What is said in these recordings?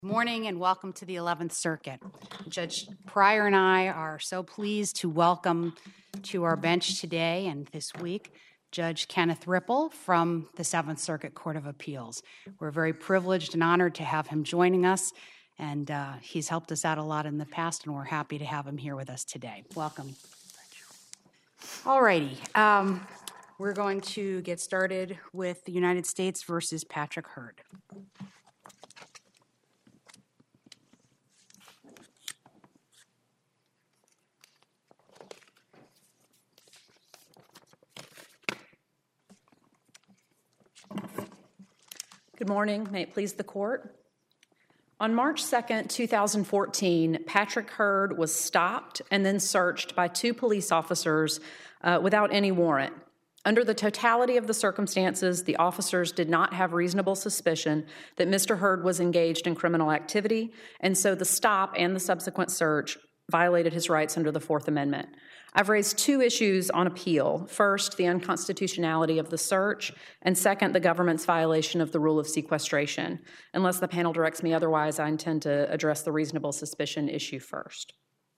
Morning and welcome to the 11th Circuit. Judge Pryor and I are so pleased to welcome to our bench today and this week Judge Kenneth Ripple from the 7th Circuit Court of Appeals. We're very privileged and honored to have him joining us, and he's helped us out a lot in the past, and we're happy to have him here with us today. Welcome. All righty. We're going to get started with the United States versus Patrick Hurd. Good morning. May it please the court. On March 2nd, 2014, Patrick Hurd was stopped and then searched by two police officers without any warrant. Under the totality of the circumstances, the officers did not have reasonable suspicion that Mr. Hurd was engaged in criminal activity, and so the stop and the subsequent search violated his rights under the Fourth Amendment. I've raised two issues on appeal. First, the unconstitutionality of the search, and second, the government's violation of the rule of sequestration. Unless the panel directs me otherwise, I intend to address the reasonable suspicion issue first.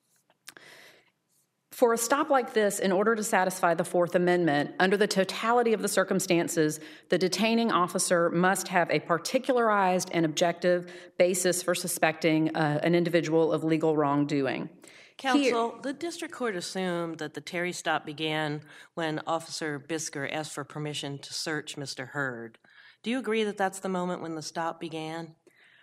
For a stop like this, in order to satisfy the Fourth Amendment, under the totality of the circumstances, the detaining officer must have a particularized and objective basis for suspecting an individual of legal wrongdoing. Counsel, the district court assumed that the Terry stop began when Officer Bisker asked for permission to search Mr. Hurd. Do you agree that that's the moment when the stop began?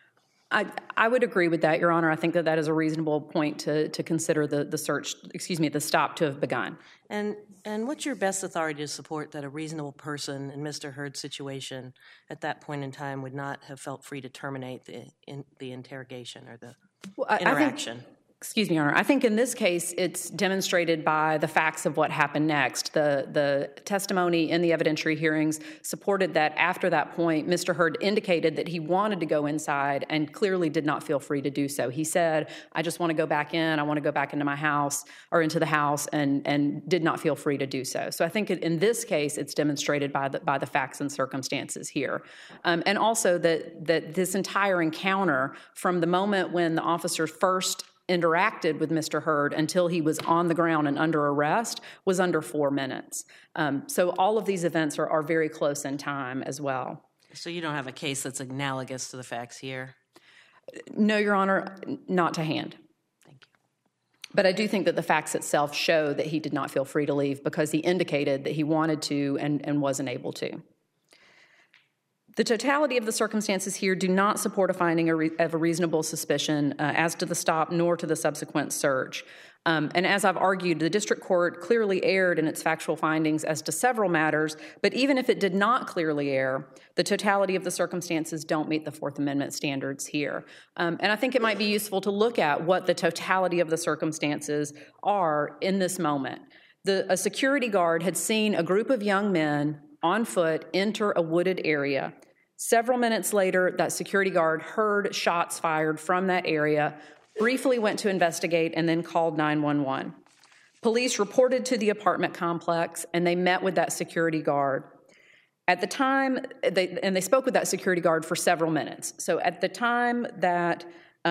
I would agree with that, Your Honor. I think that that is a reasonable point to consider the stop to have begun. And what's your best authority to support that a reasonable person in Mr. Hurd's situation at that point in time would not have felt free to terminate the interrogation or the interaction? Excuse me, Your Honor. I think in this case, it's demonstrated by the facts of what happened next. The testimony in the evidentiary hearings supported that after that point, Mr. Hurd indicated that he wanted to go inside and clearly did not feel free to do so. He said, I just want to go back in. I want to go back into my house or into the house and did not feel free to do so. So I think in this case, it's demonstrated by the facts and circumstances here. And also that this entire encounter from the moment when the officer first interacted with Mr. Hurd until he was on the ground and under arrest was under 4 minutes. So all of these events are very close in time as well. So you don't have a case that's analogous to the facts here? No, Your Honor, not to hand. Thank you. But I do think that the facts itself show that he did not feel free to leave because he indicated that he wanted to and wasn't able to. The totality of the circumstances here do not support a finding of a reasonable suspicion as to the stop nor to the subsequent search. And as I've argued, the district court clearly erred in its factual findings as to several matters, but even if it did not clearly err, the totality of the circumstances don't meet the Fourth Amendment standards here. And I think it might be useful to look at what the totality of the circumstances are in this moment. A security guard had seen a group of young men on foot enter a wooded area. Several minutes later, that security guard heard shots fired from that area, briefly went to investigate, and then called 911. Police reported to the apartment complex, and they met with that security guard. At the time, they spoke with that security guard for several minutes. So at the time that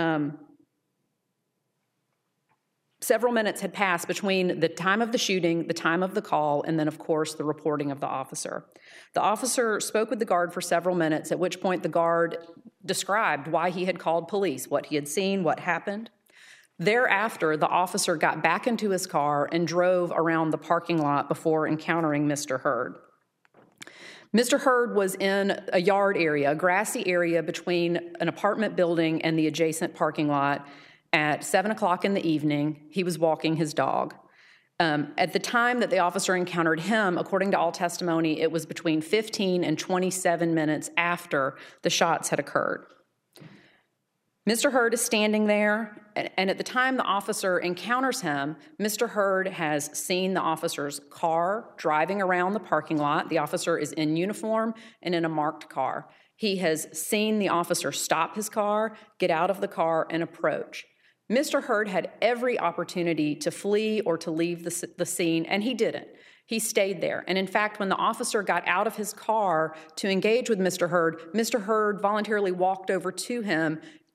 several minutes had passed between the time of the shooting, the time of the call, and then, of course, the reporting of the officer. The officer spoke with the guard for several minutes, at which point the guard described why he had called police, what he had seen, what happened. Thereafter, the officer got back into his car and drove around the parking lot before encountering Mr. Hurd. Mr. Hurd was in a yard area, a grassy area between an apartment building and the adjacent parking lot. At 7 o'clock in the evening, he was walking his dog. At the time that the officer encountered him, according to all testimony, it was between 15 and 27 minutes after the shots had occurred. Mr. Hurd is standing there, and at the time the officer encounters him, Mr. Hurd has seen the officer's car driving around the parking lot. The officer is in uniform and in a marked car. He has seen the officer stop his car, get out of the car, and approach. Mr. Hurd had every opportunity to flee or to leave the scene, and he didn't. He stayed there. And in fact, when the officer got out of his car to engage with Mr. Hurd voluntarily walked over to him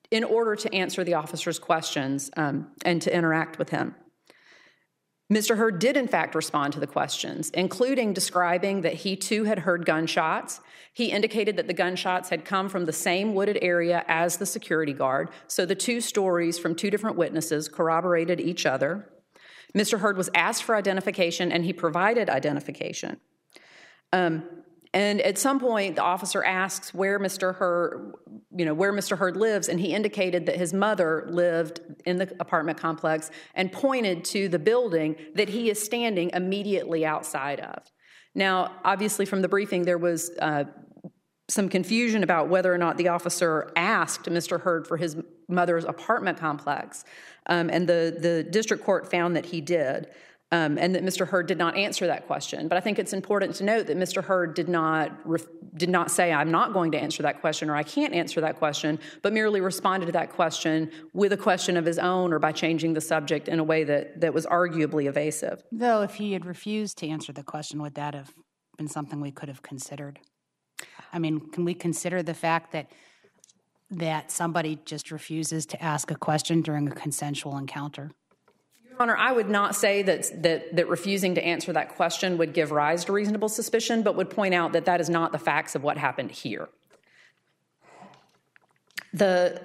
in order to answer the officer's questions and to interact with him. Mr. Hurd did, in fact, respond to the questions, including describing that he, too, had heard gunshots. He indicated that the gunshots had come from the same wooded area as the security guard, so the two stories from two different witnesses corroborated each other. Mr. Hurd was asked for identification, and he provided identification. And at some point, the officer asks where Mr. Hurd lives, and he indicated that his mother lived in the apartment complex and pointed to the building that he is standing immediately outside of. Now, obviously, from the briefing, there was some confusion about whether or not the officer asked Mr. Hurd for his mother's apartment complex, and the district court found that he did. And that Mr. Hurd did not answer that question. But I think it's important to note that Mr. Hurd did not say, I'm not going to answer that question or I can't answer that question, but merely responded to that question with a question of his own or by changing the subject in a way that was arguably evasive. Though if he had refused to answer the question, would that have been something we could have considered? I mean, can we consider the fact that somebody just refuses to ask a question during a consensual encounter? Your Honor, I would not say that refusing to answer that question would give rise to reasonable suspicion, but would point out that that is not the facts of what happened here. It's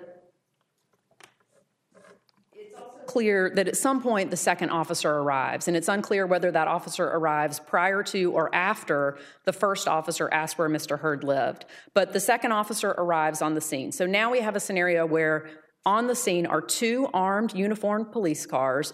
also clear that at some point the second officer arrives, and it's unclear whether that officer arrives prior to or after the first officer asked where Mr. Hurd lived. But the second officer arrives on the scene. So now we have a scenario where on the scene are two armed, uniformed police cars,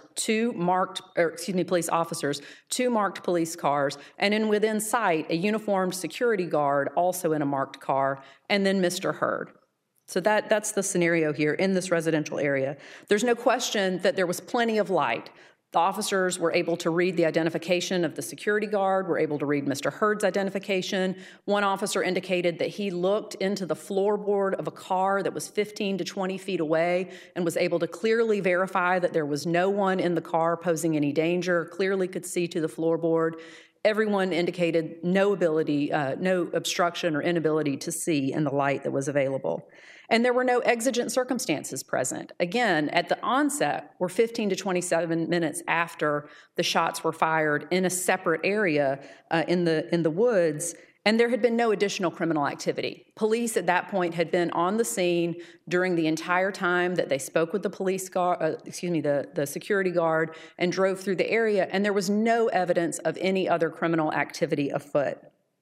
police officers, two marked police cars, and within sight, a uniformed security guard also in a marked car, and then Mr. Hurd. So that's the scenario here in this residential area. There's no question that there was plenty of light. The officers were able to read the identification of the security guard, were able to read Mr. Hurd's identification. One officer indicated that he looked into the floorboard of a car that was 15 to 20 feet away and was able to clearly verify that there was no one in the car posing any danger, clearly could see to the floorboard. Everyone indicated no obstruction or inability to see in the light that was available. And there were no exigent circumstances present. Again, at the onset, we're 15 to 27 minutes after the shots were fired in a separate area in the woods, and there had been no additional criminal activity. Police at that point had been on the scene during the entire time that they spoke with the security guard and drove through the area, and there was no evidence of any other criminal activity afoot.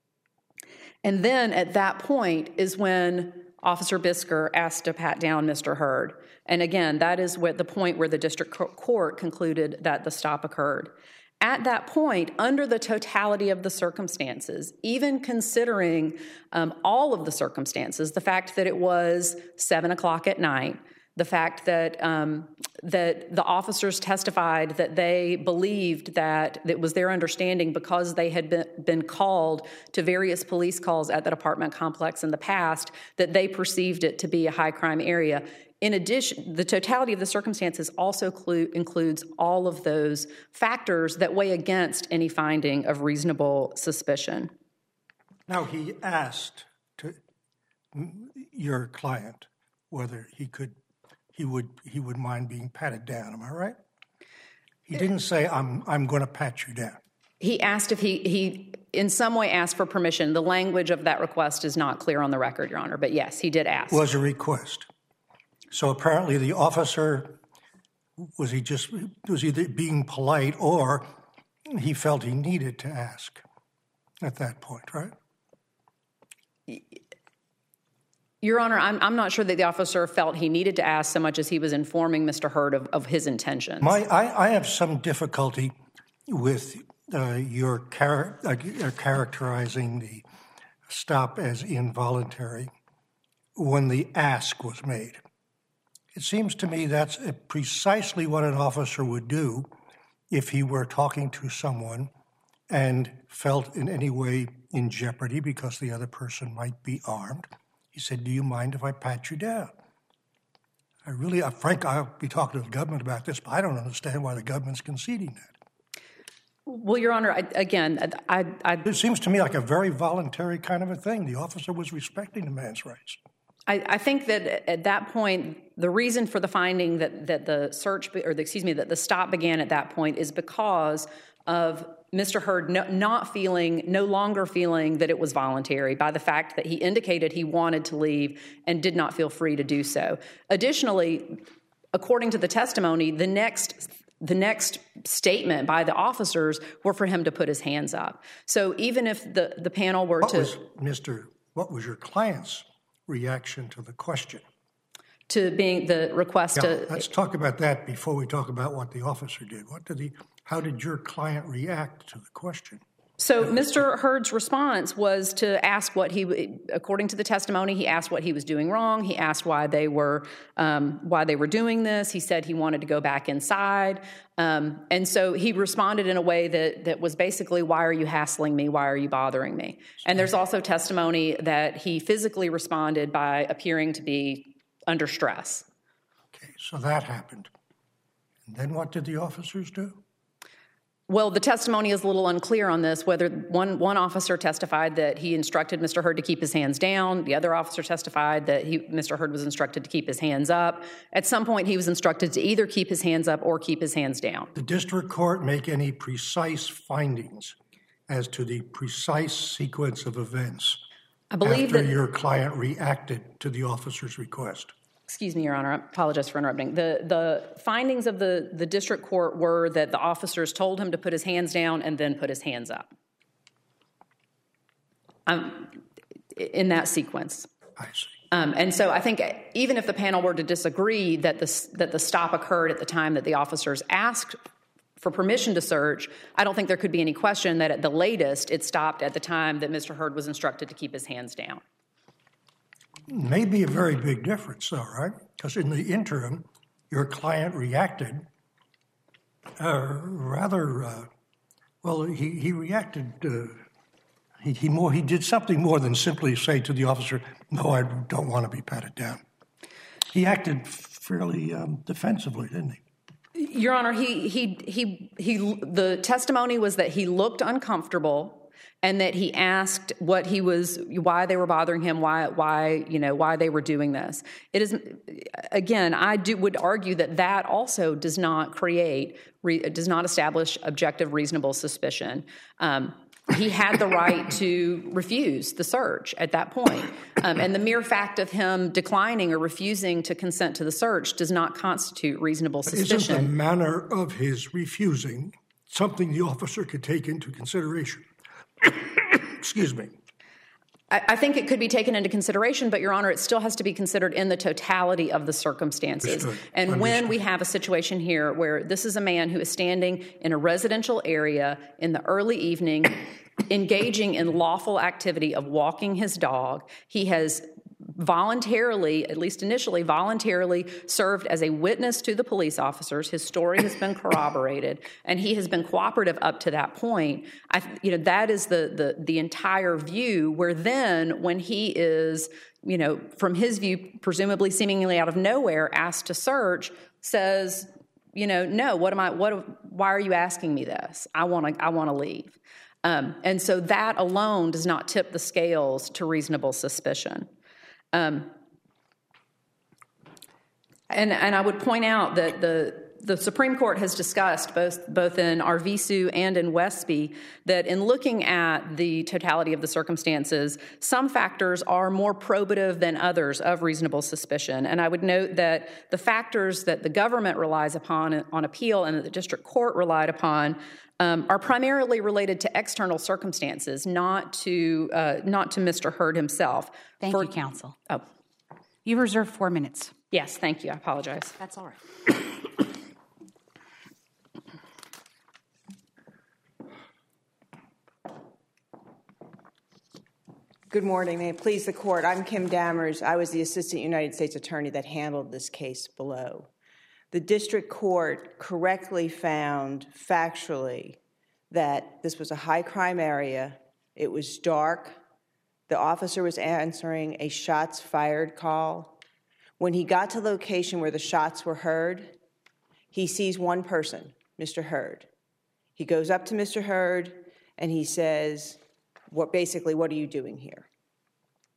And then at that point is when Officer Bisker asked to pat down Mr. Hurd. And again, that is the point where the district court concluded that the stop occurred. At that point, under the totality of the circumstances, even considering all of the circumstances, the fact that it was 7 o'clock at night, the fact that the officers testified that they believed that it was their understanding because they had been called to various police calls at that apartment complex in the past that they perceived it to be a high crime area. In addition, the totality of the circumstances also includes all of those factors that weigh against any finding of reasonable suspicion. Now, he asked your client whether he would mind being patted down. Am I right? He didn't say, I'm going to pat you down. He asked if he in some way asked for permission. The language of that request is not clear on the record, Your Honor, but yes, he did ask. Was a request. So apparently the officer, was either being polite or he felt he needed to ask at that point, right? Your Honor, I'm not sure that the officer felt he needed to ask so much as he was informing Mr. Hurd of his intentions. I have some difficulty with your characterizing the stop as involuntary when the ask was made. It seems to me that's precisely what an officer would do if he were talking to someone and felt in any way in jeopardy because the other person might be armed. He said, do you mind if I pat you down? Frank, I'll be talking to the government about this, but I don't understand why the government's conceding that. Well, Your Honor, It seems to me like a very voluntary kind of a thing. The officer was respecting the man's rights. I think that at that point, the reason for the finding that the search, or that the stop began at that point is because of Mr. Hurd no longer feeling that it was voluntary by the fact that he indicated he wanted to leave and did not feel free to do so. Additionally, according to the testimony, the next statement by the officers were for him to put his hands up. So even if the panel were what was your client's reaction to the question? To being the request to... Let's talk about that before we talk about what the officer did. How did your client react to the question? So Mr. Hurd's response was to ask according to the testimony, he asked what he was doing wrong. He asked why they were doing this. He said he wanted to go back inside. And so he responded in a way that was basically, why are you hassling me? Why are you bothering me? And there's also testimony that he physically responded by appearing to be under stress. Okay, so that happened. And then what did the officers do? Well, the testimony is a little unclear on this, whether one officer testified that he instructed Mr. Hurd to keep his hands down. The other officer testified that Mr. Hurd was instructed to keep his hands up. At some point, he was instructed to either keep his hands up or keep his hands down. Did the district court make any precise findings as to the precise sequence of events after your client reacted to the officer's request? Excuse me, Your Honor. I apologize for interrupting. The findings of the district court were that the officers told him to put his hands down and then put his hands up. In that sequence. I see. And so I think even if the panel were to disagree that the stop occurred at the time that the officers asked for permission to search, I don't think there could be any question that at the latest it stopped at the time that Mr. Hurd was instructed to keep his hands down. May be a very big difference, though, right? Because in the interim, your client reacted he reacted. He did something more than simply say to the officer, "No, I don't want to be patted down." He acted fairly defensively, didn't he? Your Honor, the testimony was that he looked uncomfortable. And that he asked why they were bothering him, why they were doing this. It is, again, would argue that also does not establish objective reasonable suspicion. He had the right to refuse the search at that point. And the mere fact of him declining or refusing to consent to the search does not constitute reasonable suspicion. Isn't the manner of his refusing something the officer could take into consideration? Excuse me. I think it could be taken into consideration, but, Your Honor, it still has to be considered in the totality of the circumstances. And when we have a situation here where this is a man who is standing in a residential area in the early evening, engaging in lawful activity of walking his dog, he has voluntarily, at least initially, served as a witness to the police officers. His story has been corroborated, and he has been cooperative up to that point. That is the entire view, where then when he is, from his view, presumably seemingly out of nowhere, asked to search, says, no, why are you asking me this? I want to leave. And so that alone does not tip the scales to reasonable suspicion. And I would point out that the Supreme Court has discussed both in Arvizu and in Westby that in looking at the totality of the circumstances, some factors are more probative than others of reasonable suspicion. And I would note that the factors that the government relies upon on appeal and that the district court relied upon are primarily related to external circumstances, not to Mr. Hurd himself. Thank you, counsel. Oh. You reserved 4 minutes. Yes, thank you. I apologize. That's all right. Good morning. May it please the court. I'm Kim Dammers. I was the assistant United States attorney that handled this case below. The district court correctly found factually that this was a high crime area. It was dark. The officer was answering a shots fired call. When he got to the location where the shots were heard, he sees one person, Mr. Hurd. He goes up to Mr. Hurd and he says, what are you doing here?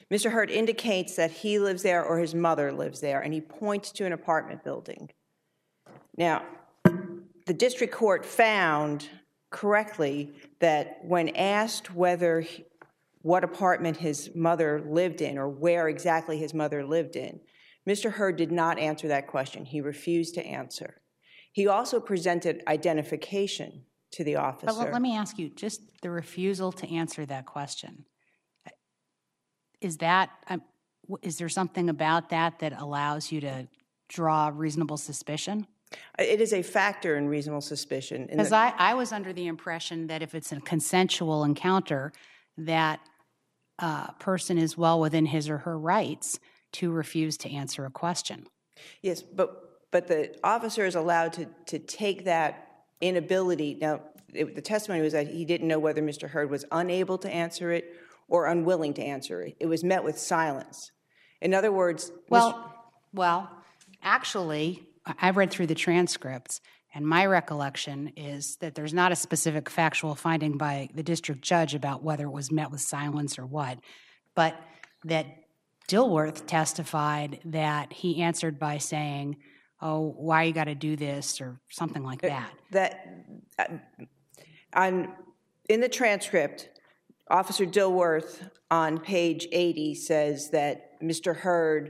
Mr. Hurd indicates that he lives there or his mother lives there, and he points to an apartment building. Now, the district court found correctly that when asked what apartment his mother lived in or where exactly his mother lived in, Mr. Hurd did not answer that question. He refused to answer. He also presented identification to the officer. But let me ask you, just the refusal to answer that question, is there something about that allows you to draw reasonable suspicion? It is a factor in reasonable suspicion. Because I was under the impression that if it's a consensual encounter, that person is well within his or her rights to refuse to answer a question. Yes, but the officer is allowed to take that inability. Now, the testimony was that he didn't know whether Mr. Hurd was unable to answer it or unwilling to answer it. It was met with silence. In other words... Well, actually, I've read through the transcripts, and my recollection is that there's not a specific factual finding by the district judge about whether it was met with silence or what, but that Dilworth testified that he answered by saying, "Oh, why you got to do this?" or something like that. In the transcript, Officer Dilworth on page 80 says that Mr. Hurd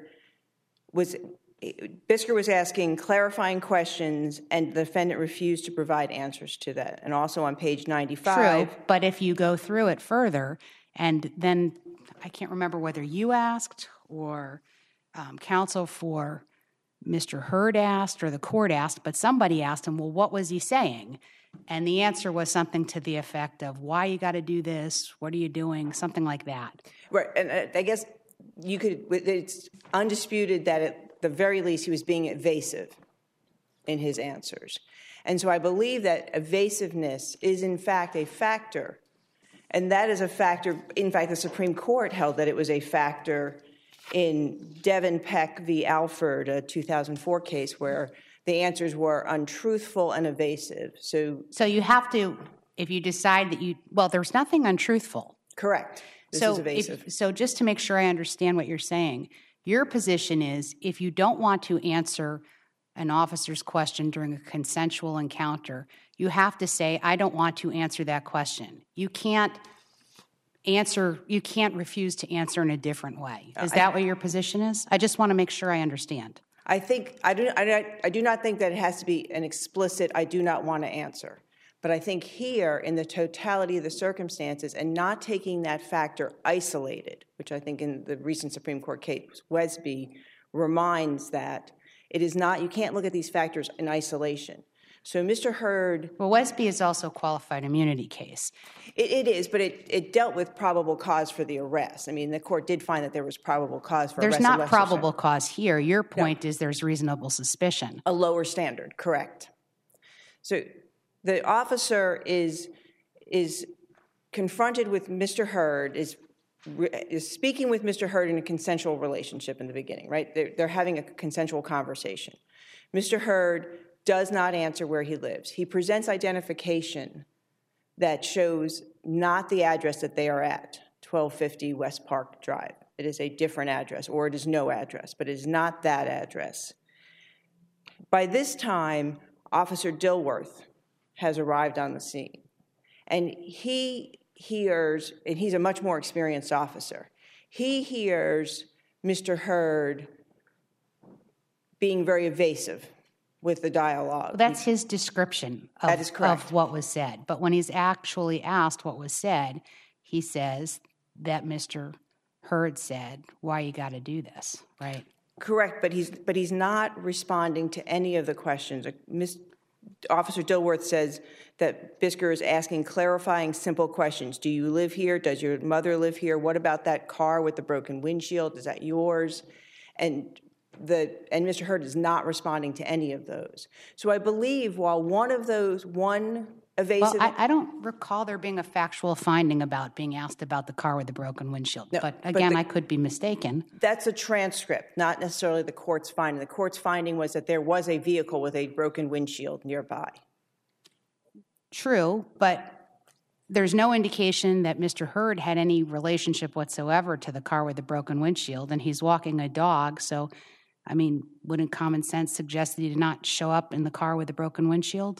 Bisker was asking clarifying questions, and the defendant refused to provide answers to that. And also on page 95. True, but if you go through it further, and then I can't remember whether you asked or counsel for Mr. Hurd asked or the court asked, but somebody asked him, well, what was he saying? And the answer was something to the effect of, why you got to do this? What are you doing? Something like that. Right, and I guess it's undisputed that at the very least he was being evasive in his answers. And so I believe that evasiveness is in fact a factor. And that is a factor, in fact, the Supreme Court held that it was a factor in Devin Peck v. Alford, a 2004 case where the answers were untruthful and evasive. So you have to, if you decide that there's nothing untruthful. Correct. This is evasive. So just to make sure I understand what you're saying, your position is if you don't want to answer an officer's question during a consensual encounter, you have to say, I don't want to answer that question. You can't refuse to answer in a different way. Is that what your position is? I just want to make sure I understand. I do not think that it has to be an explicit, I do not want to answer. But I think here, in the totality of the circumstances and not taking that factor isolated, which I think in the recent Supreme Court case, Wesby reminds that it is not, you can't look at these factors in isolation. So Mr. Hurd... Well, Wesby is also a qualified immunity case. It is, but it dealt with probable cause for the arrest. I mean, the court did find that there was probable cause for arrest. There's not probable cause here. Your point is there's reasonable suspicion. A lower standard, correct. So the officer is confronted with Mr. Hurd, is speaking with Mr. Hurd in a consensual relationship in the beginning, right? They're having a consensual conversation. Mr. Hurd does not answer where he lives. He presents identification that shows not the address that they are at, 1250 West Park Drive. It is a different address, or it is no address, but it is not that address. By this time, Officer Dilworth has arrived on the scene, and he hears, and he's a much more experienced officer, he hears Mr. Hurd being very evasive with the dialogue. Well, that's his description of what was said. But when he's actually asked what was said, he says that Mr. Hurd said, why you got to do this, right? Correct, but he's not responding to any of the questions. Officer Dilworth says that Bisker is asking clarifying, simple questions. Do you live here? Does your mother live here? What about that car with the broken windshield? Is that yours? And Mr. Hurd is not responding to any of those. So I believe while one evasive... Well, I don't recall there being a factual finding about being asked about the car with the broken windshield. No, but again, I could be mistaken. That's a transcript, not necessarily the court's finding. The court's finding was that there was a vehicle with a broken windshield nearby. True, but there's no indication that Mr. Hurd had any relationship whatsoever to the car with the broken windshield, and he's walking a dog. So, I mean, wouldn't common sense suggest that he did not show up in the car with the broken windshield?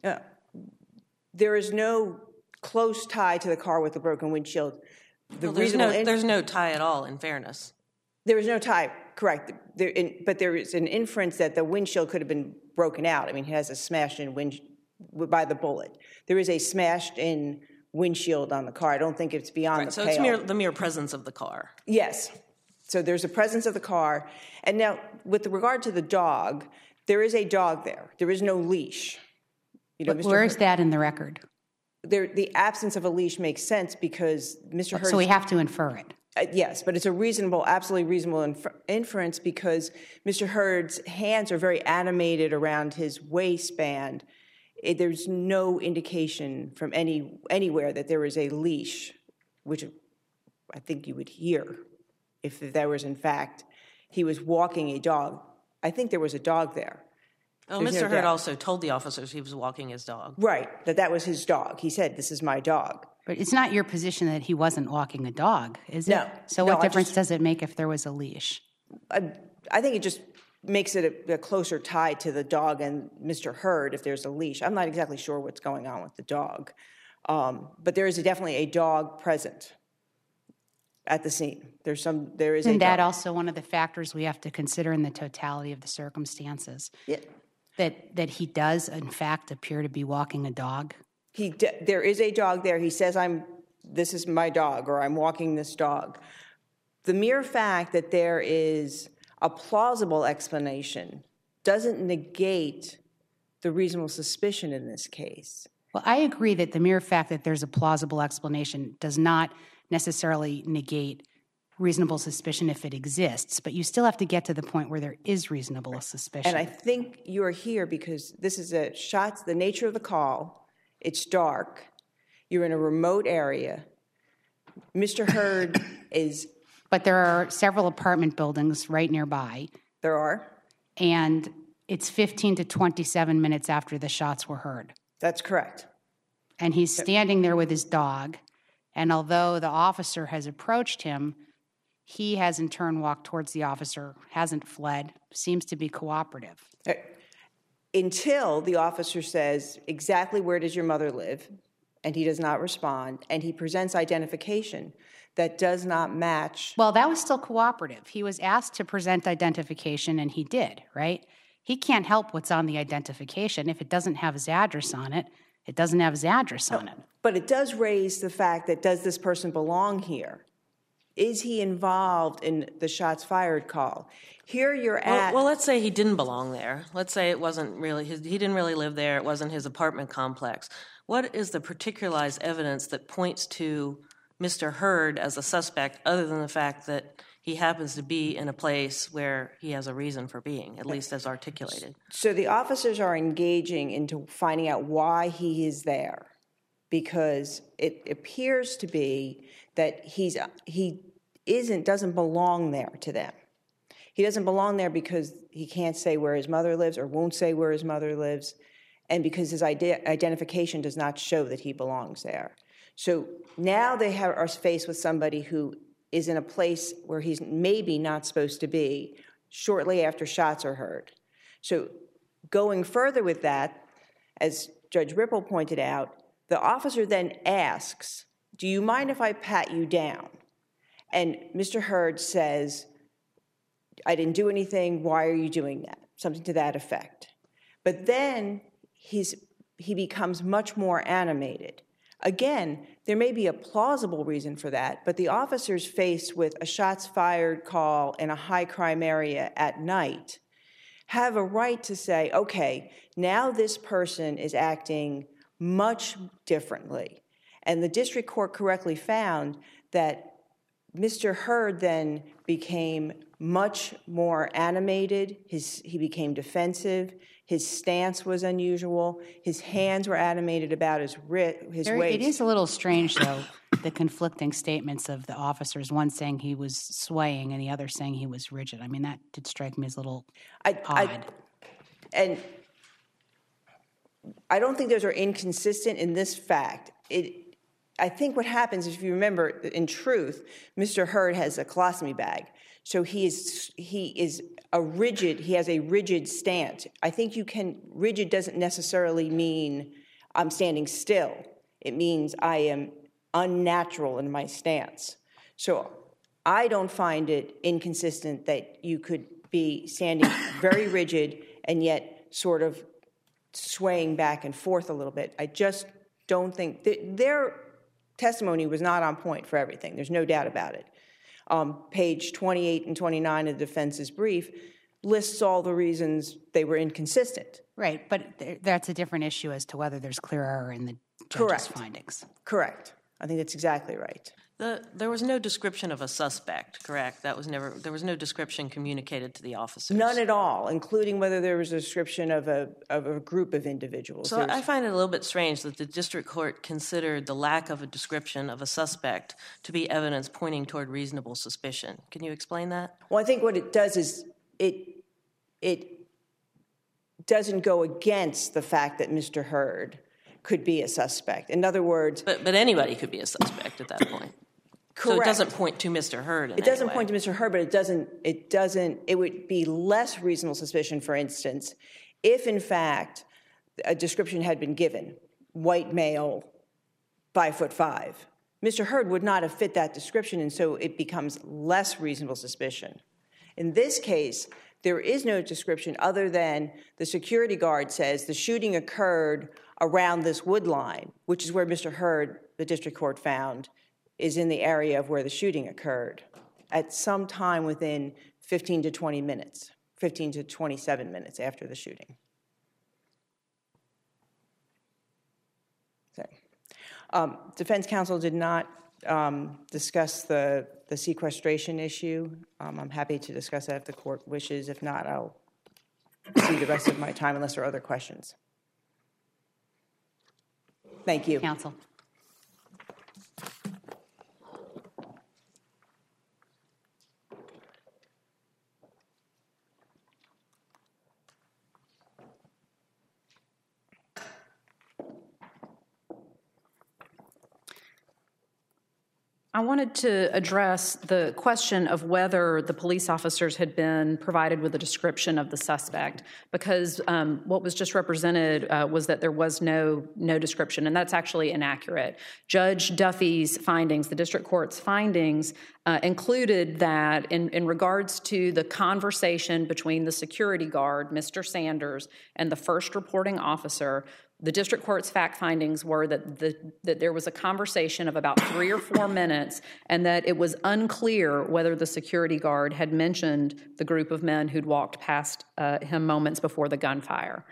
There is no close tie to the car with the broken windshield. There's no tie at all, in fairness. There is no tie, correct. But there is an inference that the windshield could have been broken out. I mean, he has a smashed-in windshield by the bullet. There is a smashed-in windshield on the car. I don't think it's beyond the pale. So it's the mere presence of the car. Yes. So there's a presence of the car. And now, with regard to the dog, there is a dog there. There is no leash. Where is that in the record? The absence of a leash makes sense because Mr. Hurd... So we have to infer it. Yes, but it's a absolutely reasonable inference because Mr. Hurd's hands are very animated around his waistband. There's no indication from anywhere that there is a leash, which I think you would hear if there was, in fact, he was walking a dog. I think there was a dog there. Oh, Mr. Hurd also told the officers he was walking his dog. Right, that was his dog. He said, "This is my dog." But it's not your position that he wasn't walking a dog, is it? No. So what difference does it make if there was a leash? I think it just makes it a closer tie to the dog and Mr. Hurd if there's a leash. I'm not exactly sure what's going on with the dog. But there is definitely a dog present at the scene. Isn't that also one of the factors we have to consider in the totality of the circumstances? Yeah. That he does, in fact, appear to be walking a dog? There is a dog there. He says, this is my dog, or I'm walking this dog. The mere fact that there is a plausible explanation doesn't negate the reasonable suspicion in this case. Well, I agree that the mere fact that there's a plausible explanation does not necessarily negate reasonable suspicion if it exists, but you still have to get to the point where there is reasonable suspicion. And I think you're here because this is the nature of the call. It's dark. You're in a remote area. Mr. Hurd is... But there are several apartment buildings right nearby. There are. And it's 15 to 27 minutes after the shots were heard. That's correct. And he's standing there with his dog, and although the officer has approached him, he has in turn walked towards the officer, hasn't fled, seems to be cooperative. Until the officer says, exactly where does your mother live? And he does not respond. And he presents identification that does not match. Well, that was still cooperative. He was asked to present identification, and he did, right? He can't help what's on the identification. If it doesn't have his address on it, it doesn't have his address on it. But it does raise the fact that does this person belong here? Is he involved in the shots fired call? Here you're at... Well, let's say he didn't belong there. Let's say it wasn't really he didn't really live there. It wasn't his apartment complex. What is the particularized evidence that points to Mr. Hurd as a suspect other than the fact that he happens to be in a place where he has a reason for being, at least as articulated? So the officers are engaging into finding out why he is there, because it appears to be that he doesn't belong there to them. He doesn't belong there because he can't say where his mother lives or won't say where his mother lives, and because his identification does not show that he belongs there. So now they are faced with somebody who is in a place where he's maybe not supposed to be shortly after shots are heard. So going further with that, as Judge Ripple pointed out, the officer then asks, "Do you mind if I pat you down?" And Mr. Hurd says, "I didn't do anything. Why are you doing that?" Something to that effect. But then he becomes much more animated. Again, there may be a plausible reason for that, but the officers faced with a shots fired call in a high crime area at night have a right to say, okay, now this person is acting much differently. And the district court correctly found that Mr. Hurd then became much more animated. He became defensive. His stance was unusual. His hands were animated about his waist. It is a little strange, though, the conflicting statements of the officers, one saying he was swaying and the other saying he was rigid. I mean, that did strike me as a little odd. And I don't think those are inconsistent in this fact. I think what happens, if you remember, in truth, Mr. Hurd has a colostomy bag. So he has a rigid stance. I think rigid doesn't necessarily mean I'm standing still. It means I am unnatural in my stance. So I don't find it inconsistent that you could be standing very rigid and yet sort of swaying back and forth a little bit. I just don't think their testimony was not on point for everything. There's no doubt about it. Page 28 and 29 of the defense's brief lists all the reasons they were inconsistent. Right, but that's a different issue as to whether there's clear error in the judge's findings. Correct. I think that's exactly right. There was no description of a suspect, correct? There was no description communicated to the officers. None at all, including whether there was a description of a group of individuals. So I find it a little bit strange that the district court considered the lack of a description of a suspect to be evidence pointing toward reasonable suspicion. Can you explain that? Well, I think what it does is it doesn't go against the fact that Mr. Hurd could be a suspect. In other words... But anybody could be a suspect at that point. Correct. So it doesn't point to Mr. Hurd in It doesn't any way. point to Mr. Hurd, but it would be less reasonable suspicion, for instance, if in fact a description had been given, white male, 5'5". Mr. Hurd would not have fit that description, and so it becomes less reasonable suspicion. In this case, there is no description other than the security guard says the shooting occurred around this wood line, which is where Mr. Hurd, the district court found, is in the area of where the shooting occurred at some time within 15 to 20 minutes, 15 to 27 minutes after the shooting. So, defense counsel did not discuss the sequestration issue. I'm happy to discuss that if the court wishes. If not, I'll see the rest of my time unless there are other questions. Thank you. Counsel. I wanted to address the question of whether the police officers had been provided with a description of the suspect, because what was just represented was that there was no description, and that's actually inaccurate. Judge Duffy's findings, the district court's findings, included that in regards to the conversation between the security guard, Mr. Sanders, and the first reporting officer, the district court's fact findings were that there was a conversation of about 3 or 4 minutes, and that it was unclear whether the security guard had mentioned the group of men who'd walked past him moments before the gunfire.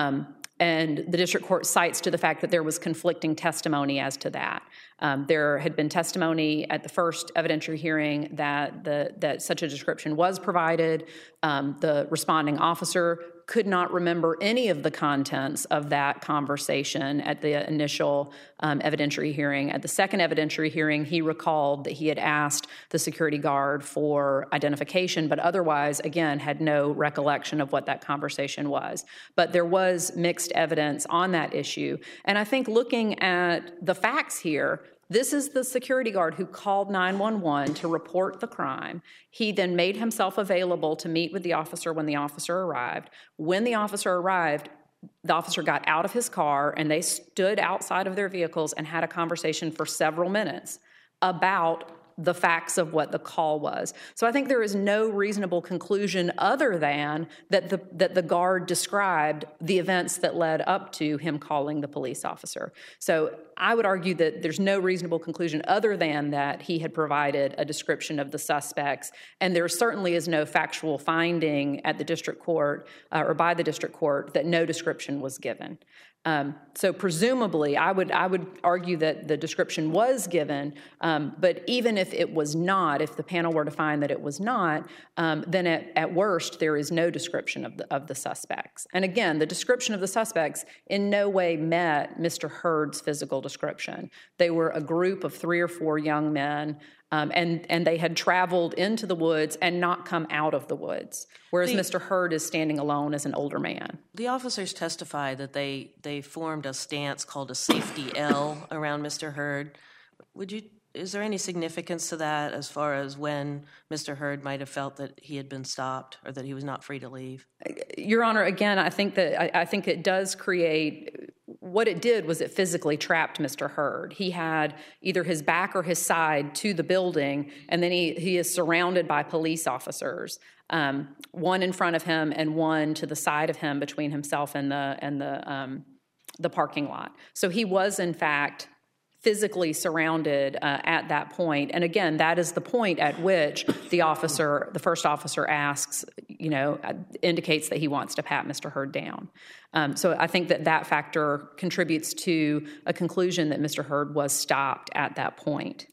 And the district court cites to the fact that there was conflicting testimony as to that. There had been testimony at the first evidentiary hearing that such a description was provided. The responding officer could not remember any of the contents of that conversation at the initial evidentiary hearing. At the second evidentiary hearing, he recalled that he had asked the security guard for identification, but otherwise, again, had no recollection of what that conversation was. But there was mixed evidence on that issue. And I think looking at the facts here, this is the security guard who called 911 to report the crime. He then made himself available to meet with the officer when the officer arrived. When the officer arrived, the officer got out of his car and they stood outside of their vehicles and had a conversation for several minutes about the facts of what the call was. So I think there is no reasonable conclusion other than that the guard described the events that led up to him calling the police officer. So I would argue that there's no reasonable conclusion other than that he had provided a description of the suspects, and there certainly is no factual finding at the district court or by the district court that no description was given. So presumably, I would argue that the description was given, but even if it was not, if the panel were to find that it was not, then at worst there is no description of the suspects. And again, the description of the suspects in no way met Mr. Hurd's physical description. They were a group of 3 or 4 young men. and they had traveled into the woods and not come out of the woods, whereas Mr. Hurd is standing alone as an older man. The officers testified that they formed a stance called a safety L around Mr. Hurd. Is there any significance to that as far as when Mr. Hurd might have felt that he had been stopped or that he was not free to leave? Your Honor, again, I think it does create. What it did was it physically trapped Mr. Hurd. He had either his back or his side to the building, and then he is surrounded by police officers, one in front of him and one to the side of him between himself and the parking lot. So he was, in fact, physically surrounded at that point. And again, that is the point at which the first officer asks, indicates that he wants to pat Mr. Hurd down. So I think that factor contributes to a conclusion that Mr. Hurd was stopped at that point.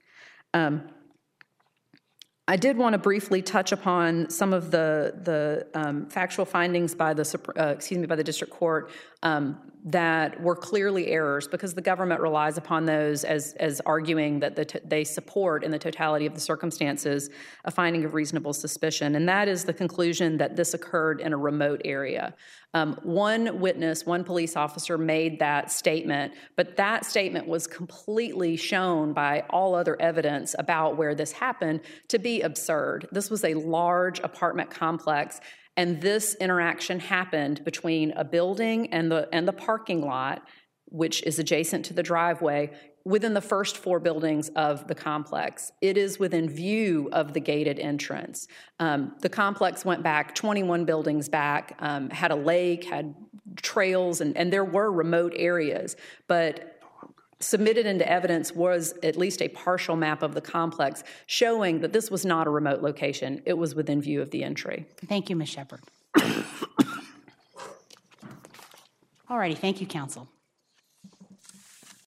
I did want to briefly touch upon some of the factual findings by the district court that were clearly errors, because the government relies upon those as arguing that they support in the totality of the circumstances a finding of reasonable suspicion, and that is the conclusion that this occurred in a remote area. One police officer made that statement, but that statement was completely shown by all other evidence about where this happened to be absurd. This was a large apartment complex, and this interaction happened between a building and the parking lot, which is adjacent to the driveway, within the first 4 buildings of the complex. It is within view of the gated entrance. The complex went back 21 buildings back, had a lake, had trails, and there were remote areas. But submitted into evidence was at least a partial map of the complex showing that this was not a remote location. It was within view of the entry. Thank you, Ms. Shepard. All righty. Thank you, counsel.